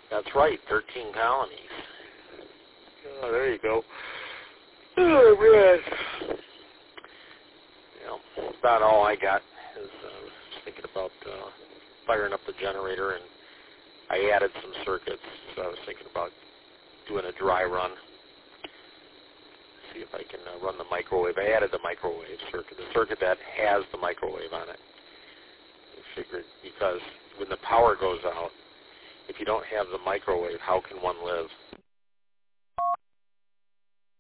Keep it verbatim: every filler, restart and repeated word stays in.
That's right, thirteen colonies. Oh, there you go. Oh, man. You know, that's about all I got. Is, uh, I was thinking about uh, firing up the generator, and I added some circuits, so I was thinking about doing a dry run. See if I can uh, run the microwave. I added the microwave circuit, the circuit that has the microwave on it. I figured because when the power goes out, if you don't have the microwave, how can one live?